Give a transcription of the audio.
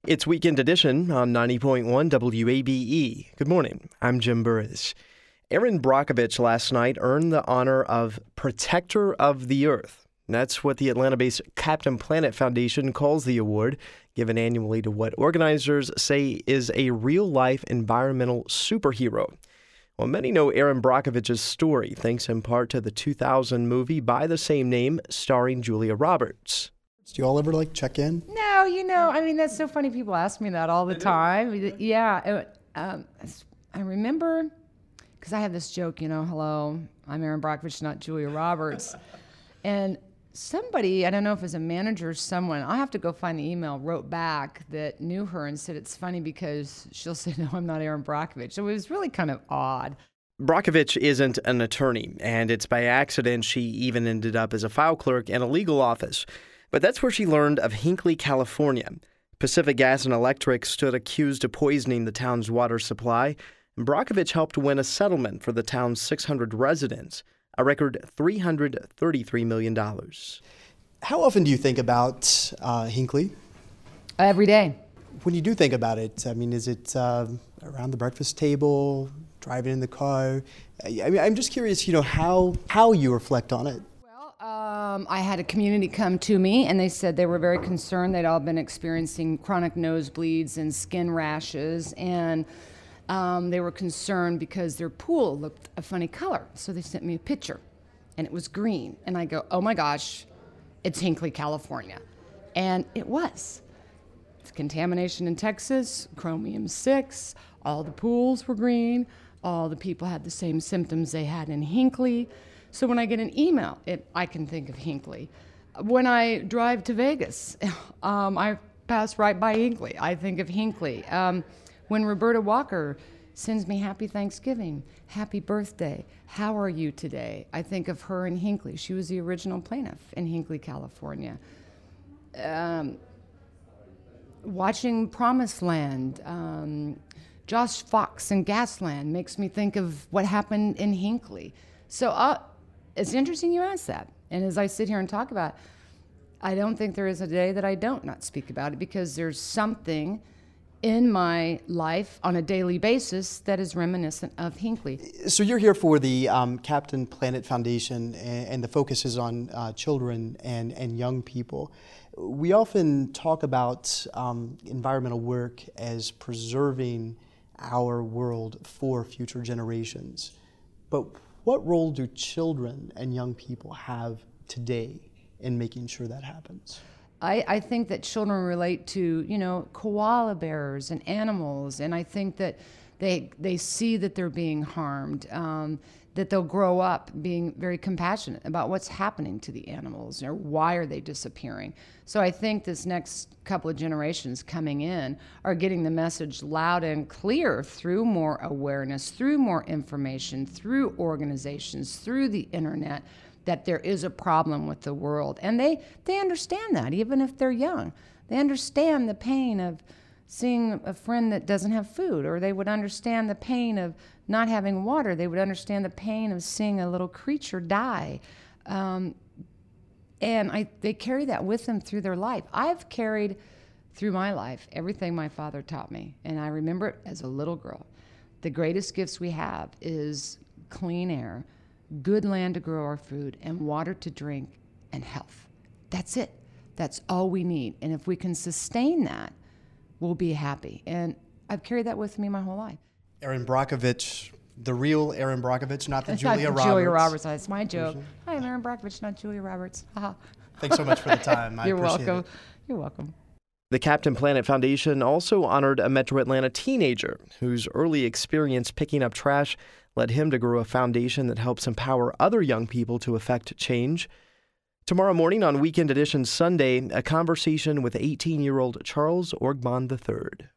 It's Weekend Edition on 90.1 WABE. Good morning. I'm Jim Burris. Erin Brockovich last night earned the honor of Protector of the Earth. That's what the Atlanta-based Captain Planet Foundation calls the award, given annually to what organizers say is a real-life environmental superhero. Well, many know Erin Brockovich's story, thanks in part to the 2000 movie by the same name, starring Julia Roberts. Do you all ever check in? No, that's so funny. People ask me that all the time. Yeah, I remember, because I have this joke, hello, I'm Erin Brockovich, not Julia Roberts. And somebody, I don't know if it was a manager or someone, I'll have to go find the email, wrote back that knew her and said it's funny because she'll say, no, I'm not Erin Brockovich. So it was really kind of odd. Brockovich isn't an attorney, and it's by accident she even ended up as a file clerk in a legal office. But that's where she learned of Hinckley, California. Pacific Gas and Electric stood accused of poisoning the town's water supply, and Brockovich helped win a settlement for the town's 600 residents, a record $333 million. How often do you think about Hinckley? Every day. When you do think about it, is it around the breakfast table, driving in the car? I'm just curious, how you reflect on it. I had a community come to me and they said they were very concerned. They'd all been experiencing chronic nosebleeds and skin rashes, and they were concerned because their pool looked a funny color. So they sent me a picture and it was green. And I go, oh my gosh, it's Hinckley, California. And it was. It's contamination in Texas, chromium-6, all the pools were green, all the people had the same symptoms they had in Hinckley. So when I get an email, I can think of Hinckley. When I drive to Vegas, I pass right by Hinckley. I think of Hinckley. When Roberta Walker sends me happy Thanksgiving, happy birthday, how are you today? I think of her in Hinckley. She was the original plaintiff in Hinckley, California. Watching Promised Land, Josh Fox and Gasland makes me think of what happened in Hinckley. So it's interesting you ask that. And as I sit here and talk about it, I don't think there is a day that I don't not speak about it, because there's something in my life on a daily basis that is reminiscent of Hinckley. So you're here for the Captain Planet Foundation, and the focus is on children and young people. We often talk about environmental work as preserving our world for future generations. But what role do children and young people have today in making sure that happens? I think that children relate to, koala bears and animals, and I think that they see that they're being harmed, that they'll grow up being very compassionate about what's happening to the animals, or why are they disappearing. So I think this next couple of generations coming in are getting the message loud and clear through more awareness, through more information, through organizations, through the internet, that there is a problem with the world. And they understand that, even if they're young. They understand the pain of seeing a friend that doesn't have food, or they would understand the pain of not having water. They would understand the pain of seeing a little creature die. And they carry that with them through their life. I've carried through my life everything my father taught me, and I remember it as a little girl. The greatest gifts we have is clean air, good land to grow our food, and water to drink, and health. That's it. That's all we need. And if we can sustain that, we'll be happy. And I've carried that with me my whole life. Erin Brockovich, the real Erin Brockovich, not the Julia Roberts. Julia Roberts, that's my joke. Hi, I'm Erin Brockovich, not Julia Roberts. Thanks so much for the time. You're welcome. You're welcome. The Captain Planet Foundation also honored a Metro Atlanta teenager whose early experience picking up trash led him to grow a foundation that helps empower other young people to effect change. Tomorrow morning on Weekend Edition Sunday, a conversation with 18-year-old Charles Orgban III.